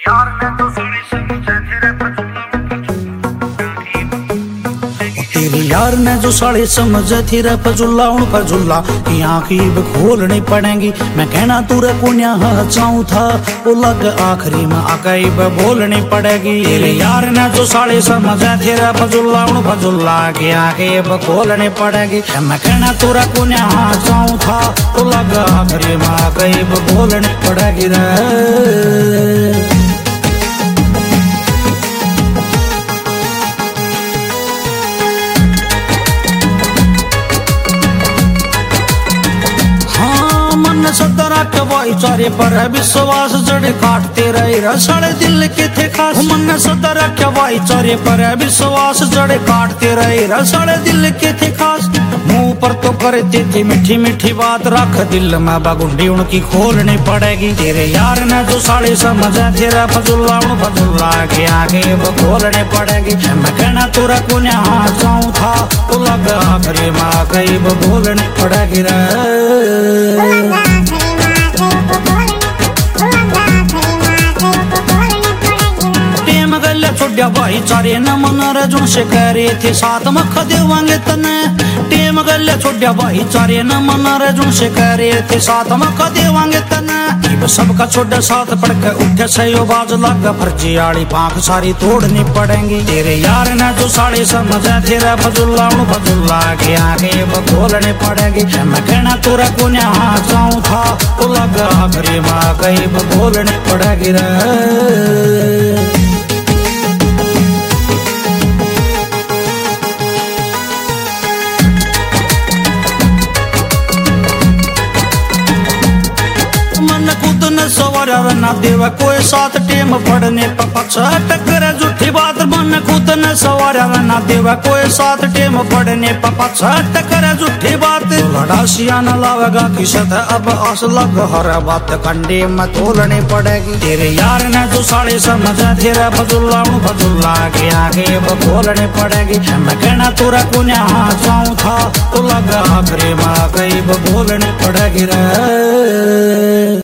तेरे यार ने जो साड़ी समझे थी रे फजुल्ला उन फजुल्ला की आँखी खोलनी पड़ेगी। मैं कहना तू रे कुन्या चाहूँ था वो लग आखिरी में आकई बोलनी पड़ेगी। तेरे यार ने जो साड़ी समझे थी रे फजुल्ला उन फजुल्ला की आँखी खोलनी पड़ेगी। मैं कहना तू रे कुन्या चाहूँ था वो लग आखिरी में आकई बोलनी पड़ेगी रे। सदरा के भाईचारे पर विश्वास जड़े काटते रहे साढ़े दिल के थे खास। मन सदरा के भाईचारे पर विश्वास जड़े काटते रहे साढ़े दिल के थे खास। मुंह पर तो करते थे मीठी मीठी बात रख दिल में बागुंडी उनकी खोलनी पड़ेगी। तेरे यार ने जो साड़ी समझा तेरा फजुल्ला उन फजुल्ला के आगे वो खोलने पड़ेगी। मैं कहना तुरा को यहाँ जाऊँ था तो लग आखिरी माँ गई वो बोलनी पड़ेगी रे। छोड़िया भाईचारे न मन रजुन से कह रहे थे साथ मख देवांगे तने। टेम गले छोड़िया भाईचारे न मन रजुन से कह रहे थे साथ मख देवांगे तने। सबका छोड़ा साथ पड़ के उठे सही बाज लग फर्जी आड़ी पांख सारी तोड़नी पड़ेंगी। तेरे यार ने जो साड़ी समझा तेरा फजुल्ला उन फजुल्ला के आगे खोलने पड़ेगी। मैं कहना तुरा को यहाँ जाऊँ था तो लग आखिरी माँ कहीं बोलनी पड़ेगी रे। सवारा ना देवा कोई साथ टेम पड़ने पक्षा टक्कर झूठी बात। मन खुद न सवारा ना देवा कोई साथ टेम पड़ने पक्षा टक्कर झूठी बात। लड़ासिया न लावेगा किसत अब आस लग हर बात कंडे में तोलनी पड़ेगी। तेरे यार ने जो साड़ी समझा तेरा फजुल्ला उन फजुल्ला के आगे बोलनी पड़ेगी। मैं कहना तुरा को यहाँ जाऊँ था तो लग आखिरी माँ कहीं बोलनी पड़ेगी रे।